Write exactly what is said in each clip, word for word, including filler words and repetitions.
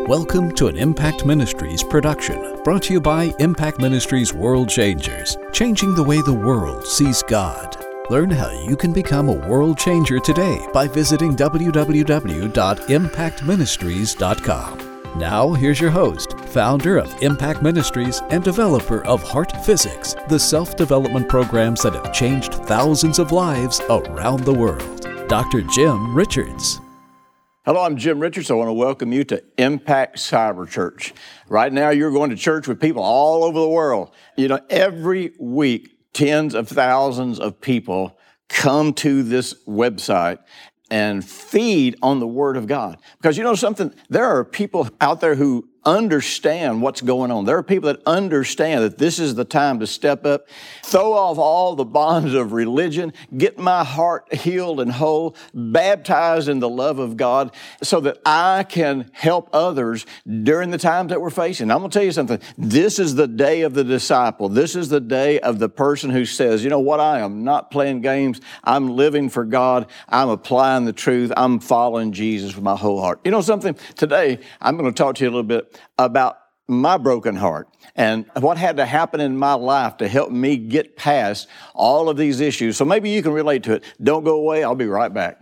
Welcome to an Impact Ministries production, brought to you by Impact Ministries World Changers, changing the way the world sees God. Learn how you can become a world changer today by visiting w w w dot impact ministries dot com. Now, here's your host, founder of Impact Ministries and developer of Heart Physics, the self-development programs that have changed thousands of lives around the world, Doctor Jim Richards. Hello, I'm Jim Richards. I want to welcome you to Impact Cyber Church. Right now, you're going to church with people all over the world. You know, every week, tens of thousands of people come to this website and feed on the Word of God. Because you know something? There are people out there who understand what's going on. There are people that understand that this is the time to step up, throw off all the bonds of religion, get my heart healed and whole, baptized in the love of God so that I can help others during the times that we're facing. I'm going to tell you something. This is the day of the disciple. This is the day of the person who says, you know what, I am not playing games. I'm living for God. I'm applying the truth. I'm following Jesus with my whole heart. You know something? Today, I'm going to talk to you a little bit about my broken heart and what had to happen in my life to help me get past all of these issues. So maybe you can relate to it. Don't go away. I'll be right back.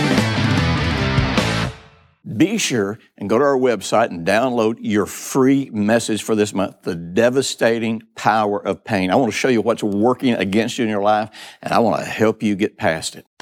Be sure and go to our website and download your free message for this month, The Devastating Power of Pain. I want to show you what's working against you in your life, and I want to help you get past it.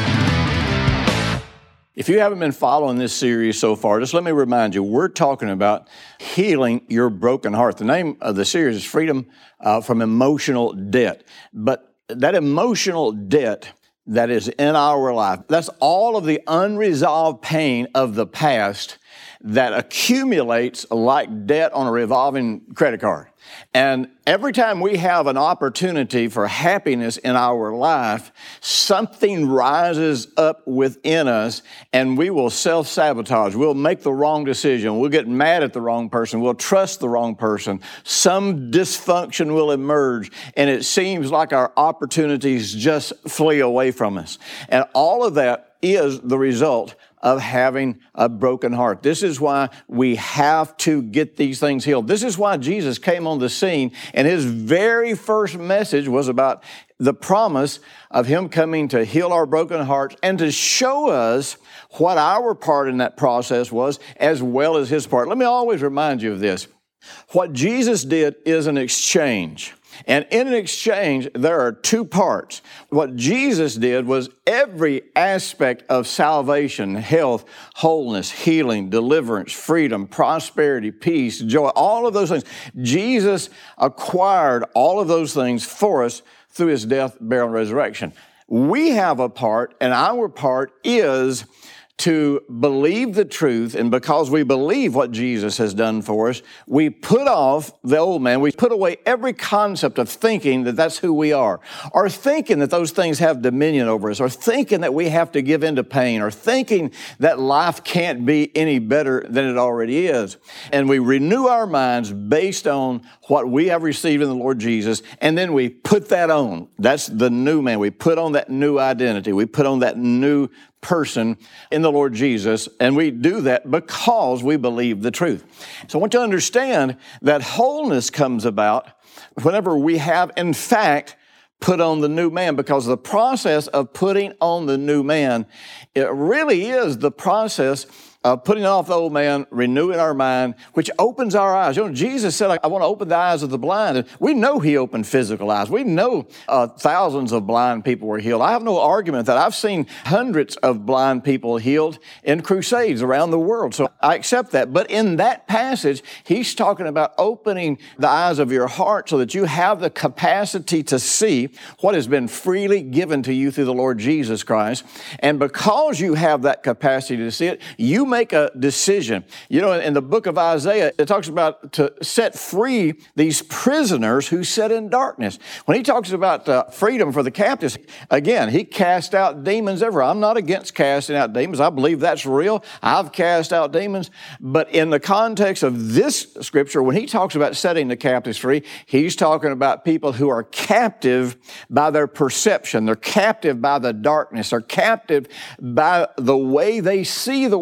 If you haven't been following this series so far, just let me remind you, we're talking about healing your broken heart. The name of the series is Freedom uh, from Emotional Debt. But that emotional debt that is in our life, that's all of the unresolved pain of the past that accumulates like debt on a revolving credit card. And every time we have an opportunity for happiness in our life, something rises up within us and we will self-sabotage. We'll make the wrong decision. We'll get mad at the wrong person. We'll trust the wrong person. Some dysfunction will emerge and it seems like our opportunities just flee away from us. And all of that is the result of having a broken heart. This is why we have to get these things healed. This is why Jesus came on the scene, and his very first message was about the promise of him coming to heal our broken hearts and to show us what our part in that process was, as well as his part. Let me always remind you of this. What Jesus did is an exchange. And in an exchange, there are two parts. What Jesus did was every aspect of salvation, health, wholeness, healing, deliverance, freedom, prosperity, peace, joy, all of those things. Jesus acquired all of those things for us through his death, burial, and resurrection. We have a part, and our part is to believe the truth, and because we believe what Jesus has done for us, we put off the old man. We put away every concept of thinking that that's who we are, or thinking that those things have dominion over us, or thinking that we have to give in to pain, or thinking that life can't be any better than it already is. And we renew our minds based on what we have received in the Lord Jesus, and then we put that on. That's the new man. We put on that new identity. We put on that new person in the Lord Jesus, and we do that because we believe the truth. So I want you to understand that wholeness comes about whenever we have, in fact, put on the new man, because the process of putting on the new man, it really is the process of putting off the old man, renewing our mind, which opens our eyes. You know, Jesus said, I want to open the eyes of the blind. And we know he opened physical eyes. We know uh, thousands of blind people were healed. I have no argument that I've seen hundreds of blind people healed in crusades around the world. So I accept that. But in that passage, he's talking about opening the eyes of your heart so that you have the capacity to see what has been freely given to you through the Lord Jesus Christ. And because you have that capacity to see it, you make a decision. You know, in the book of Isaiah, it talks about to set free these prisoners who sit in darkness. When he talks about uh, freedom for the captives, again, he cast out demons everywhere. I'm not against casting out demons. I believe that's real. I've cast out demons. But in the context of this scripture, when he talks about setting the captives free, he's talking about people who are captive by their perception. They're captive by the darkness. They're captive by the way they see the world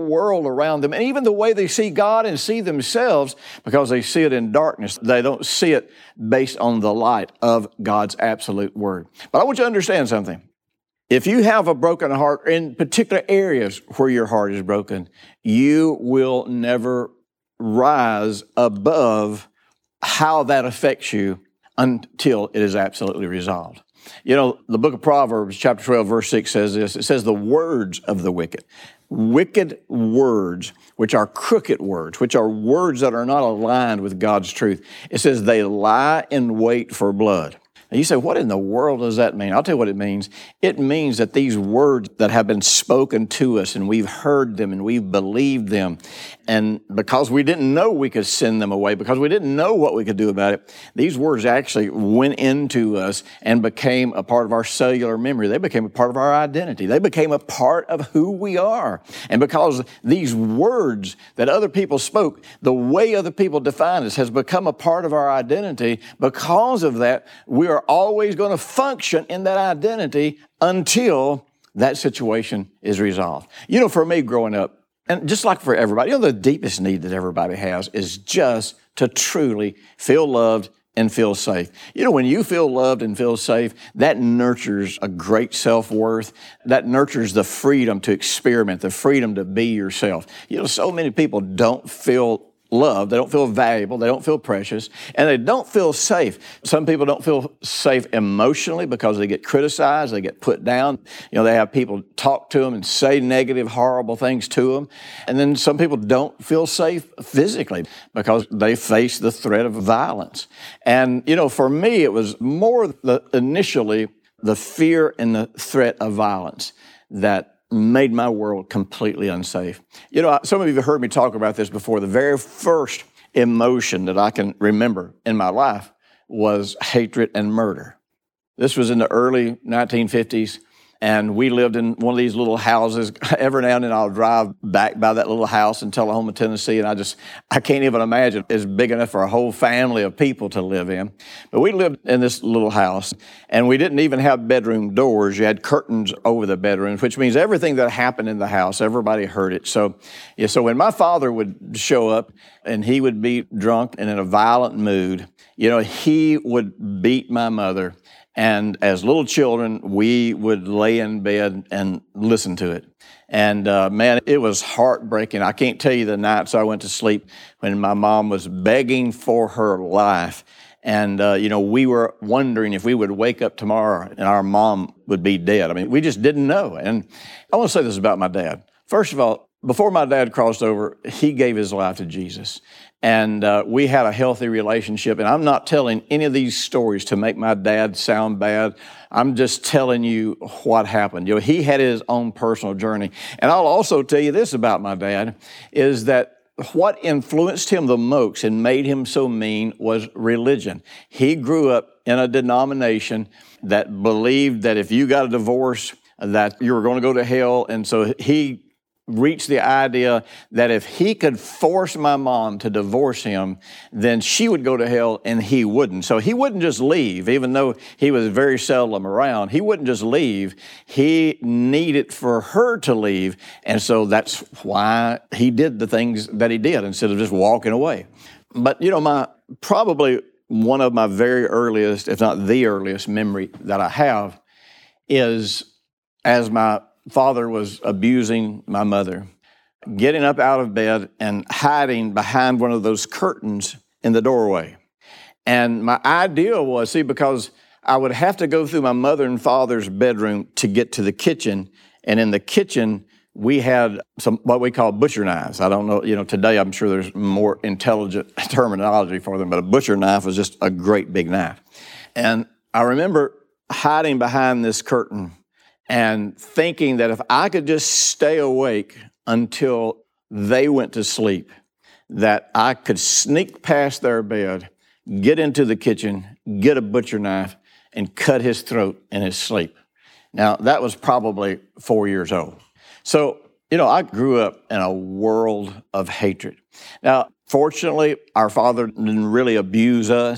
world around them, and even the way they see God and see themselves, because they see it in darkness. They don't see it based on the light of God's absolute word. But I want you to understand something. If you have a broken heart in particular areas where your heart is broken, you will never rise above how that affects you until it is absolutely resolved. You know, the book of Proverbs, chapter twelve, verse six says this. It says, the words of the wicked, wicked words, which are crooked words, which are words that are not aligned with God's truth. It says they lie in wait for blood. And you say, what in the world does that mean? I'll tell you what it means. It means that these words that have been spoken to us and we've heard them and we've believed them, and because we didn't know we could send them away, because we didn't know what we could do about it, these words actually went into us and became a part of our cellular memory. They became a part of our identity. They became a part of who we are. And because these words that other people spoke, the way other people define us has become a part of our identity. Because of that, we are always going to function in that identity until that situation is resolved. You know, for me growing up, and just like for everybody, you know, the deepest need that everybody has is just to truly feel loved and feel safe. You know, when you feel loved and feel safe, that nurtures a great self-worth. That nurtures the freedom to experiment, the freedom to be yourself. You know, so many people don't feel loved, they don't feel valuable, they don't feel precious, and they don't feel safe. Some people don't feel safe emotionally because they get criticized, they get put down. You know, they have people talk to them and say negative, horrible things to them. And then some people don't feel safe physically because they face the threat of violence. And, you know, for me, it was more the, initially the fear and the threat of violence that made my world completely unsafe. You know, some of you have heard me talk about this before. The very first emotion that I can remember in my life was hatred and murder. This was in the early nineteen fifties, and we lived in one of these little houses. Every now and then I'll drive back by that little house in Tullahoma, Tennessee, and I just, I can't even imagine it's big enough for a whole family of people to live in. But we lived in this little house, and we didn't even have bedroom doors. You had curtains over the bedrooms, which means everything that happened in the house, everybody heard it. So, yeah, so when my father would show up, and he would be drunk and in a violent mood, you know, he would beat my mother. And as little children, we would lay in bed and listen to it. And uh, man, it was heartbreaking. I can't tell you the nights I went to sleep when my mom was begging for her life. And, uh, you know, we were wondering if we would wake up tomorrow and our mom would be dead. I mean, we just didn't know. And I want to say this about my dad. First of all, before my dad crossed over, he gave his life to Jesus. And uh, we had a healthy relationship. And I'm not telling any of these stories to make my dad sound bad. I'm just telling you what happened. You know, he had his own personal journey. And I'll also tell you this about my dad, is that what influenced him the most and made him so mean was religion. He grew up in a denomination that believed that if you got a divorce, that you were going to go to hell. And so he reached the idea that if he could force my mom to divorce him, then she would go to hell and he wouldn't. So he wouldn't just leave, even though he was very seldom around. He wouldn't just leave. He needed for her to leave. And so that's why he did the things that he did instead of just walking away. But, you know, my probably one of my very earliest, if not the earliest memory that I have is as my father was abusing my mother, getting up out of bed and hiding behind one of those curtains in the doorway. And my idea was, see, because I would have to go through my mother and father's bedroom to get to the kitchen. And in the kitchen, we had some, what we call butcher knives. I don't know, you know, today I'm sure there's more intelligent terminology for them, but a butcher knife was just a great big knife. And I remember hiding behind this curtain and thinking that if I could just stay awake until they went to sleep, that I could sneak past their bed, get into the kitchen, get a butcher knife, and cut his throat in his sleep. Now, that was probably four years old. So, you know, I grew up in a world of hatred. Now, fortunately, our father didn't really abuse us.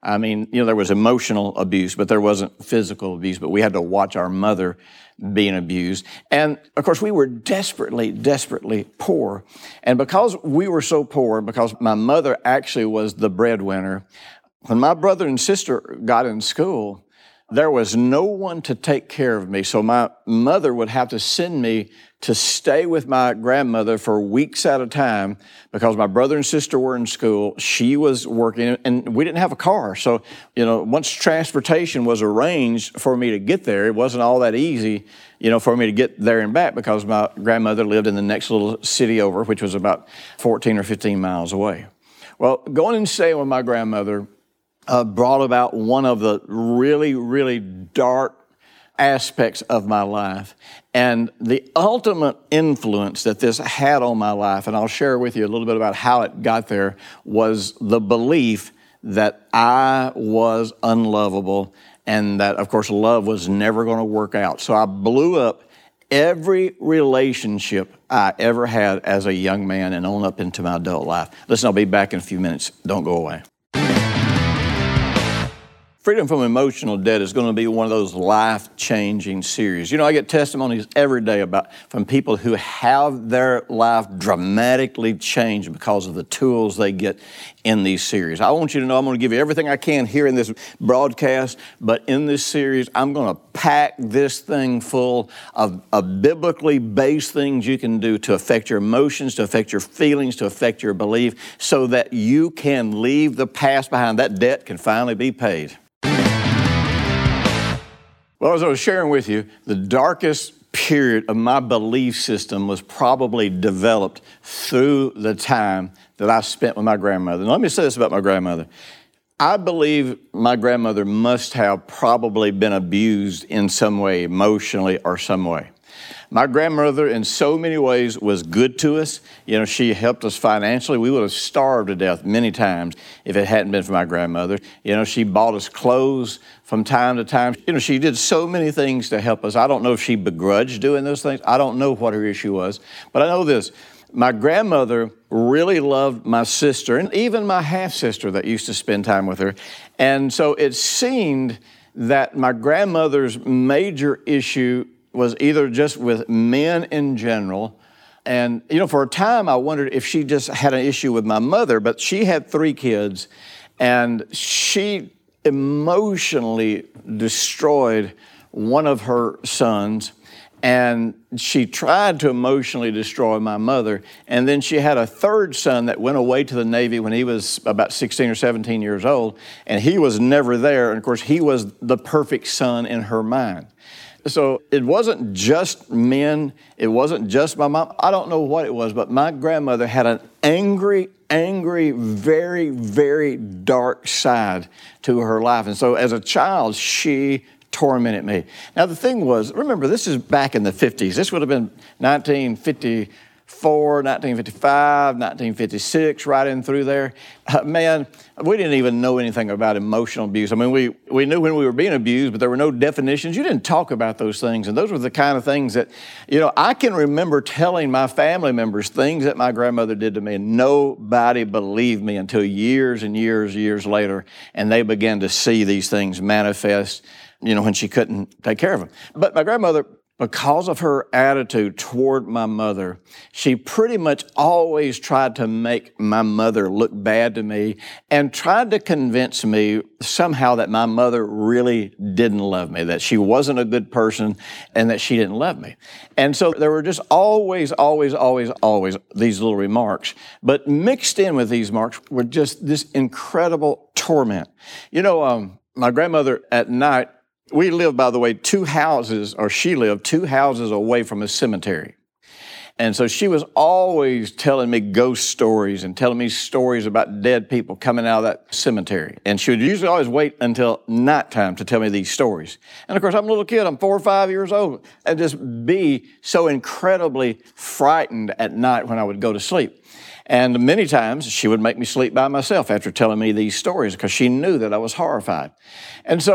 I mean, you know, there was emotional abuse, but there wasn't physical abuse, but we had to watch our mother being abused. And of course, we were desperately, desperately poor. And because we were so poor, because my mother actually was the breadwinner, when my brother and sister got in school, there was no one to take care of me. So my mother would have to send me to stay with my grandmother for weeks at a time because my brother and sister were in school. She was working, and we didn't have a car. So, you know, once transportation was arranged for me to get there, it wasn't all that easy, you know, for me to get there and back because my grandmother lived in the next little city over, which was about fourteen or fifteen miles away. Well, going and staying with my grandmother Uh, brought about one of the really, really dark aspects of my life. And the ultimate influence that this had on my life, and I'll share with you a little bit about how it got there, was the belief that I was unlovable and that, of course, love was never going to work out. So I blew up every relationship I ever had as a young man and on up into my adult life. Listen, I'll be back in a few minutes. Don't go away. Freedom from Emotional Debt is going to be one of those life-changing series. You know, I get testimonies every day about from people who have their life dramatically changed because of the tools they get in these series. I want you to know I'm going to give you everything I can here in this broadcast, but in this series, I'm going to pack this thing full of, of biblically based things you can do to affect your emotions, to affect your feelings, to affect your belief, so that you can leave the past behind. That debt can finally be paid. Well, as I was sharing with you, the darkest period of my belief system was probably developed through the time that I spent with my grandmother. Now, let me say this about my grandmother. I believe my grandmother must have probably been abused in some way, emotionally or some way. My grandmother, in so many ways, was good to us. You know, she helped us financially. We would have starved to death many times if it hadn't been for my grandmother. You know, she bought us clothes from time to time. You know, she did so many things to help us. I don't know if she begrudged doing those things. I don't know what her issue was. But I know this. My grandmother really loved my sister and even my half-sister that used to spend time with her. And so it seemed that my grandmother's major issue was either just with men in general. And, you know, for a time I wondered if she just had an issue with my mother, but she had three kids and she emotionally destroyed one of her sons. And she tried to emotionally destroy my mother. And then she had a third son that went away to the Navy when he was about sixteen or seventeen years old. And he was never there. And of course, he was the perfect son in her mind. So it wasn't just men. It wasn't just my mom. I don't know what it was, but my grandmother had an angry, angry, very, very dark side to her life. And so as a child, she tormented me. Now, the thing was, remember, this is back in the fifties. This would have been nineteen fifty-four, nineteen fifty-five, nineteen fifty-six, right in through there. Uh, man, we didn't even know anything about emotional abuse. I mean, we, we knew when we were being abused, but there were no definitions. You didn't talk about those things. And those were the kind of things that, you know, I can remember telling my family members things that my grandmother did to me, and nobody believed me until years and years, years later, and they began to see these things manifest, you know, when she couldn't take care of them. But my grandmother, because of her attitude toward my mother, she pretty much always tried to make my mother look bad to me and tried to convince me somehow that my mother really didn't love me, that she wasn't a good person and that she didn't love me. And so there were just always, always, always, always these little remarks. But mixed in with these remarks were just this incredible torment. You know, um, my grandmother at night, we lived, by the way, two houses, or she lived two houses away from a cemetery. And so she was always telling me ghost stories and telling me stories about dead people coming out of that cemetery. And she would usually always wait until nighttime to tell me these stories. And of course, I'm a little kid, I'm four or five years old, and just be so incredibly frightened at night when I would go to sleep. And many times she would make me sleep by myself after telling me these stories because she knew that I was horrified. And so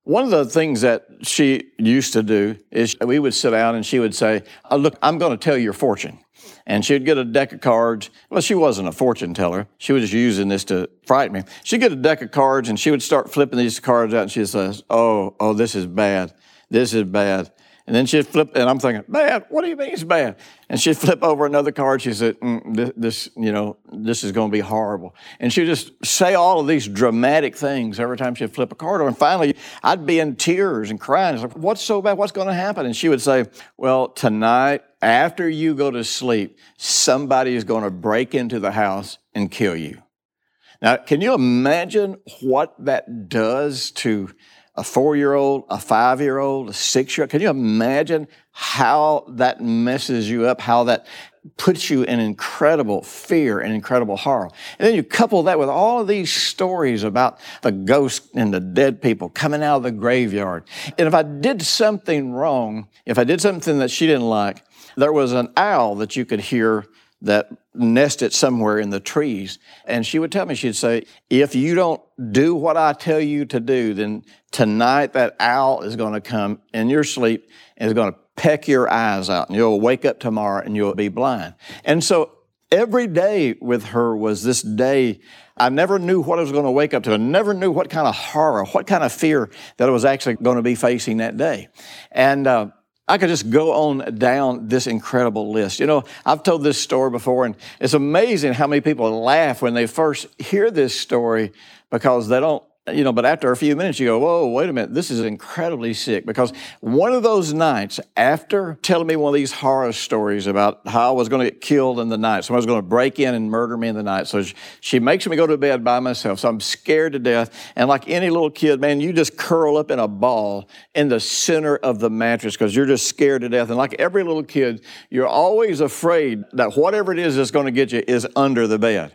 One of the things that she used to do is we would sit down and she would say, oh, look, I'm going to tell your fortune. And she'd get a deck of cards. Well, she wasn't a fortune teller. She was just using this to frighten me. She'd get a deck of cards and she would start flipping these cards out and she'd say, oh, oh, this is bad. This is bad. And then she'd flip, and I'm thinking, bad? What do you mean it's bad? And she'd flip over another card. She said, mm, this, this, you know, this is going to be horrible. And she'd just say all of these dramatic things every time she'd flip a card over. And finally, I'd be in tears and crying. It's like, what's so bad? What's going to happen? And she would say, well, tonight, after you go to sleep, somebody is going to break into the house and kill you. Now, can you imagine what that does to a four-year-old, a five-year-old, a six-year-old? Can you imagine how that messes you up, how that puts you in incredible fear and incredible horror? And then you couple that with all of these stories about the ghosts and the dead people coming out of the graveyard. And if I did something wrong, if I did something that she didn't like, there was an owl that you could hear that nested somewhere in the trees. And she would tell me, she'd say, if you don't do what I tell you to do, then tonight that owl is going to come in your sleep and is going to peck your eyes out. And you'll wake up tomorrow and you'll be blind. And so every day with her was this day. I never knew what I was going to wake up to. I never knew what kind of horror, what kind of fear that I was actually going to be facing that day. And uh, I could just go on down this incredible list. You know, I've told this story before, and it's amazing how many people laugh when they first hear this story because they don't, you know, but after a few minutes you go, whoa, wait a minute, this is incredibly sick. Because one of those nights, after telling me one of these horror stories about how I was going to get killed in the night, someone was going to break in and murder me in the night. So she makes me go to bed by myself. So I'm scared to death. And like any little kid, man, you just curl up in a ball in the center of the mattress because you're just scared to death. And like every little kid, you're always afraid that whatever it is that's going to get you is under the bed.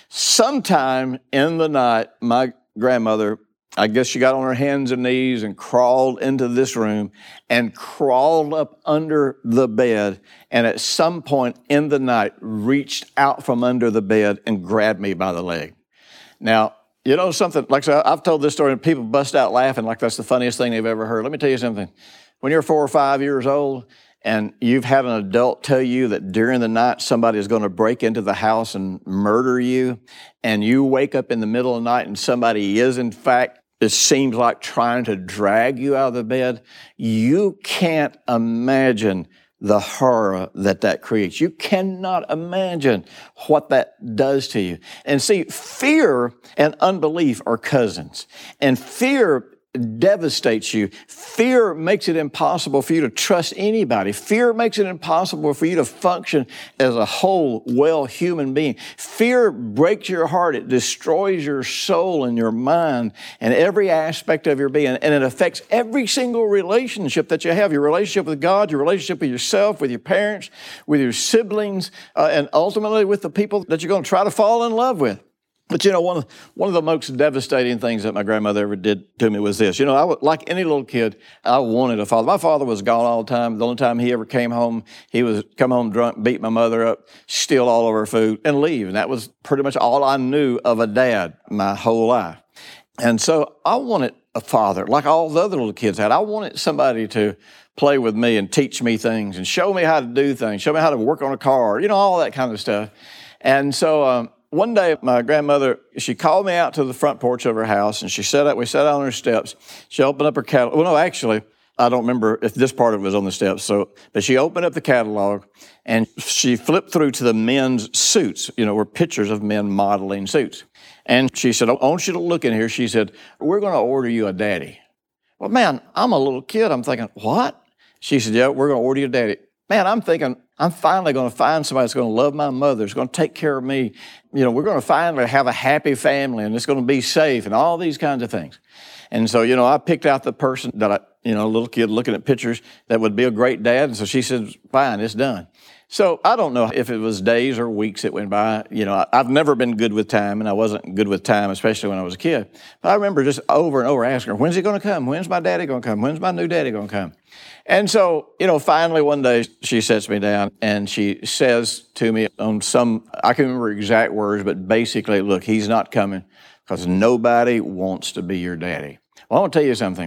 Sometime in the night, my grandmother, I guess she got on her hands and knees and crawled into this room and crawled up under the bed, and at some point in the night reached out from under the bed and grabbed me by the leg. Now, you know something, like I said, I've told this story and people bust out laughing like that's the funniest thing they've ever heard. Let me tell you something. When you're four or five years old and you've had an adult tell you that during the night somebody is going to break into the house and murder you, and you wake up in the middle of the night and somebody is in fact, it seems like trying to drag you out of the bed, you can't imagine the horror that that creates. You cannot imagine what that does to you. And see, fear and unbelief are cousins. And fear devastates you. Fear makes it impossible for you to trust anybody. Fear makes it impossible for you to function as a whole, well human being. Fear breaks your heart. It destroys your soul and your mind and every aspect of your being. And it affects every single relationship that you have. Your relationship with God, your relationship with yourself, with your parents, with your siblings, uh, and ultimately with the people that you're going to try to fall in love with. But, you know, one of, one of the most devastating things that my grandmother ever did to me was this. You know, I, like any little kid, I wanted a father. My father was gone all the time. The only time he ever came home, he was come home drunk, beat my mother up, steal all of her food, and leave. And that was pretty much all I knew of a dad my whole life. And so I wanted a father, like all the other little kids had. I wanted somebody to play with me and teach me things and show me how to do things, show me how to work on a car, you know, all that kind of stuff. And so um, one day, my grandmother, she called me out to the front porch of her house, and she sat up, we sat out on her steps. She opened up her catalog. Well, no, actually, I don't remember if this part of it was on the steps. So, but she opened up the catalog, and she flipped through to the men's suits, you know, were pictures of men modeling suits. And she said, I want you to look in here. She said, we're going to order you a daddy. Well, man, I'm a little kid. I'm thinking, what? She said, yeah, we're going to order you a daddy. Man, I'm thinking, I'm finally going to find somebody that's going to love my mother, that's going to take care of me. You know, we're going to finally have a happy family, and it's going to be safe, and all these kinds of things. And so, you know, I picked out the person that I, you know, a little kid looking at pictures that would be a great dad. And so she said, fine, it's done. So I don't know if it was days or weeks that went by. You know, I've never been good with time, and I wasn't good with time, especially when I was a kid. But I remember just over and over asking her, when's he going to come? When's my daddy going to come? When's my new daddy going to come? And so, you know, finally one day she sets me down and she says to me on some, I can't remember exact words, but basically, look, he's not coming because nobody wants to be your daddy. Well, I want to tell you something.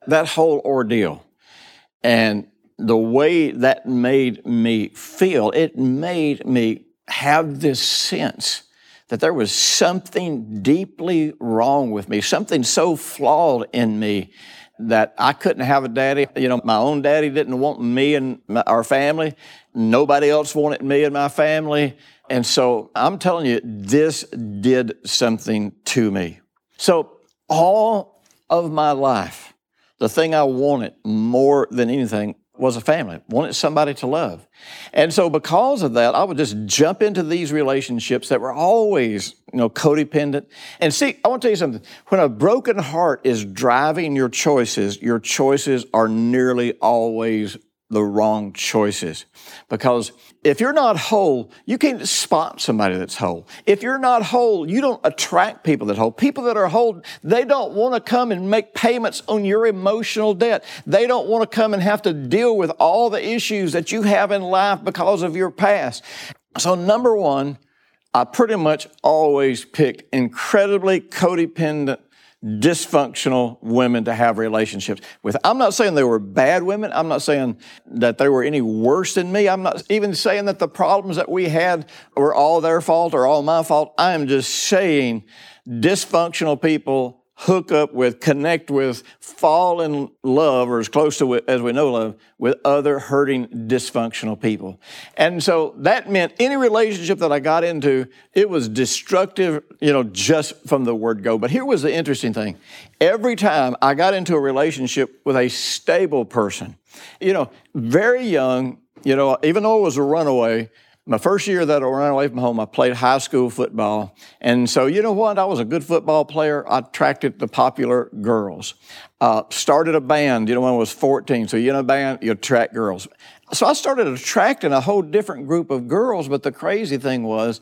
that whole ordeal and the way that made me feel, it made me have this sense that there was something deeply wrong with me, something so flawed in me that I couldn't have a daddy. You know, my own daddy didn't want me and my, our family. Nobody else wanted me and my family. And so I'm telling you, this did something to me. So all of my life, the thing I wanted more than anything was a family, wanted somebody to love. And so because of that, I would just jump into these relationships that were always, you know, codependent. And see, I want to tell you something. When a broken heart is driving your choices, your choices are nearly always the wrong choices. Because if you're not whole, you can't spot somebody that's whole. If you're not whole, you don't attract people that are whole. People that are whole, they don't want to come and make payments on your emotional debt. They don't want to come and have to deal with all the issues that you have in life because of your past. So number one, I pretty much always picked incredibly codependent, dysfunctional women to have relationships with. I'm not saying they were bad women. I'm not saying that they were any worse than me. I'm not even saying that the problems that we had were all their fault or all my fault. I am just saying dysfunctional people hook up with, connect with, fall in love, or as close to it as we know love, with other hurting, dysfunctional people. And so that meant any relationship that I got into, it was destructive, you know, just from the word go. But here was the interesting thing. Every time I got into a relationship with a stable person, you know, very young, you know, even though I was a runaway, my first year that I ran away from home, I played high school football. And so, you know what? I was a good football player. I attracted the popular girls. Uh, started a band, you know, when I was fourteen. So, you know, a band, you attract girls. So I started attracting a whole different group of girls. But the crazy thing was,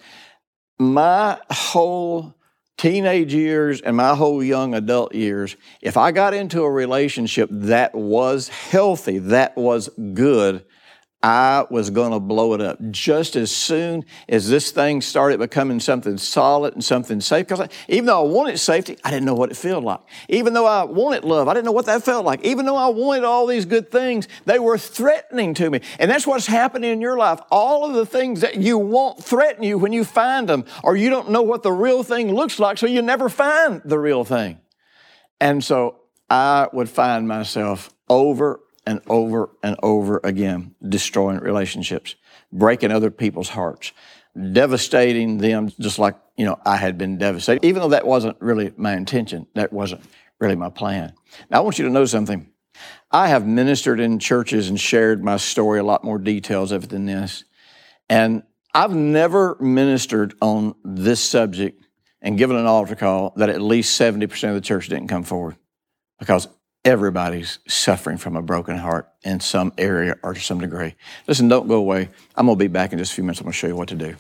my whole teenage years and my whole young adult years, if I got into a relationship that was healthy, that was good, I was going to blow it up just as soon as this thing started becoming something solid and something safe. Because I, even though I wanted safety, I didn't know what it felt like. Even though I wanted love, I didn't know what that felt like. Even though I wanted all these good things, they were threatening to me. And that's what's happening in your life. All of the things that you want threaten you when you find them, or you don't know what the real thing looks like, so you never find the real thing. And so I would find myself over and over and over again, destroying relationships, breaking other people's hearts, devastating them just like, you know, I had been devastated. Even though that wasn't really my intention, that wasn't really my plan. Now, I want you to know something. I have ministered in churches and shared my story, a lot more details of it than this. And I've never ministered on this subject and given an altar call that at least seventy percent of the church didn't come forward, because everybody's suffering from a broken heart in some area or to some degree. Listen, don't go away. I'm going to be back in just a few minutes. I'm going to show you what to do.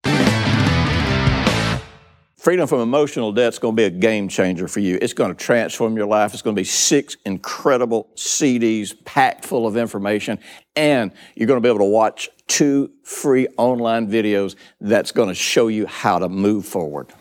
Freedom from emotional debt is going to be a game changer for you. It's going to transform your life. It's going to be six incredible C Ds packed full of information, and you're going to be able to watch two free online videos that's going to show you how to move forward.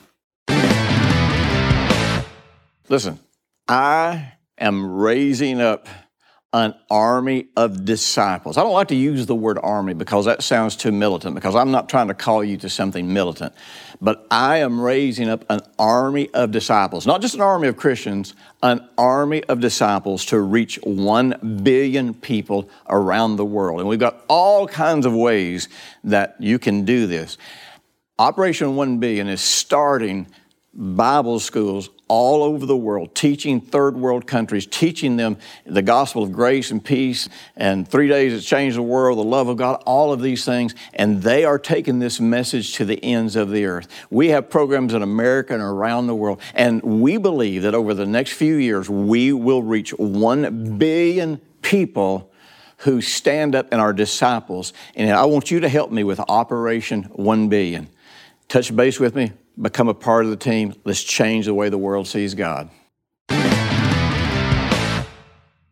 Listen, I am raising up an army of disciples. I don't like to use the word army because that sounds too militant, because I'm not trying to call you to something militant. But I am raising up an army of disciples, not just an army of Christians, an army of disciples to reach one billion people around the world. And we've got all kinds of ways that you can do this. Operation one billion is starting Bible schools all over the world, teaching third world countries, teaching them the gospel of grace and peace, and three days it's changed the world, the love of God, all of these things. And they are taking this message to the ends of the earth. We have programs in America and around the world. And we believe that over the next few years, we will reach one billion people who stand up and are disciples. And I want you to help me with Operation one billion. Touch base with me. Become a part of the team. Let's change the way the world sees God.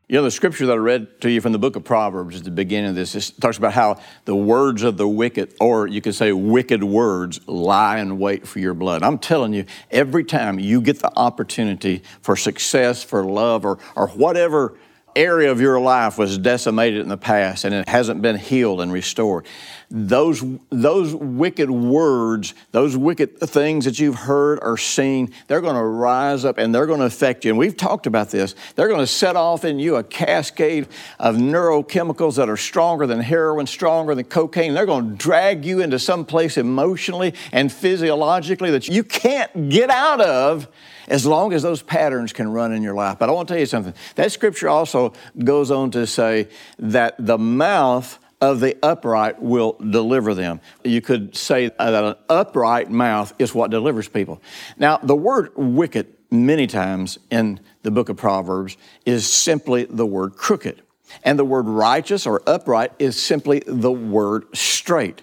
You know, the scripture that I read to you from the book of Proverbs at the beginning of this, it talks about how the words of the wicked, or you could say wicked words, lie in wait for your blood. I'm telling you, every time you get the opportunity for success, for love, or, or whatever area of your life was decimated in the past and it hasn't been healed and restored, those, those wicked words, those wicked things that you've heard or seen, they're going to rise up and they're going to affect you. And we've talked about this. They're going to set off in you a cascade of neurochemicals that are stronger than heroin, stronger than cocaine. They're going to drag you into some place emotionally and physiologically that you can't get out of as long as those patterns can run in your life. But I want to tell you something. That scripture also goes on to say that the mouth of the upright will deliver them. You could say that an upright mouth is what delivers people. Now, the word wicked many times in the book of Proverbs is simply the word crooked. And the word righteous or upright is simply the word straight.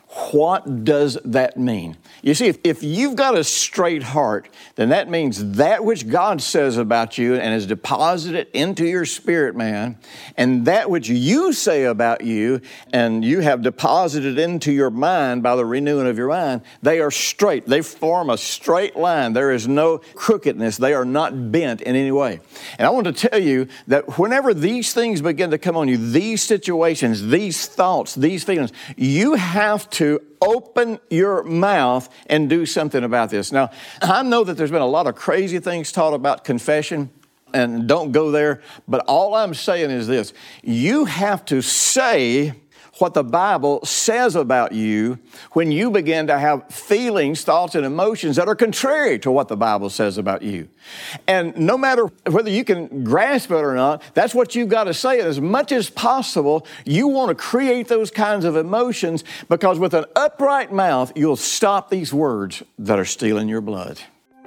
What does that mean? You see, if, if you've got a straight heart, then that means that which God says about you and has deposited into your spirit, man, and that which you say about you and you have deposited into your mind by the renewing of your mind, they are straight. They form a straight line. There is no crookedness. They are not bent in any way. And I want to tell you that whenever these things begin to come on you, these situations, these thoughts, these feelings, you have to open your mouth and do something about this. Now, I know that there's been a lot of crazy things taught about confession, and don't go there, but all I'm saying is this. You have to say what the Bible says about you when you begin to have feelings, thoughts, and emotions that are contrary to what the Bible says about you. And no matter whether you can grasp it or not, that's what you've got to say. And as much as possible, you want to create those kinds of emotions, because with an upright mouth, you'll stop these words that are stealing your blood.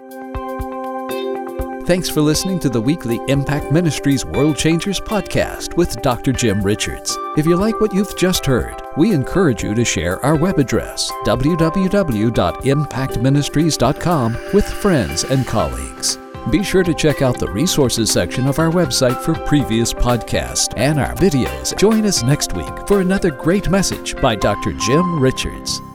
Thanks for listening to the weekly Impact Ministries World Changers podcast with Doctor Jim Richards. If you like what you've just heard, we encourage you to share our web address, w w w dot impact ministries dot com, with friends and colleagues. Be sure to check out the resources section of our website for previous podcasts and our videos. Join us next week for another great message by Doctor Jim Richards.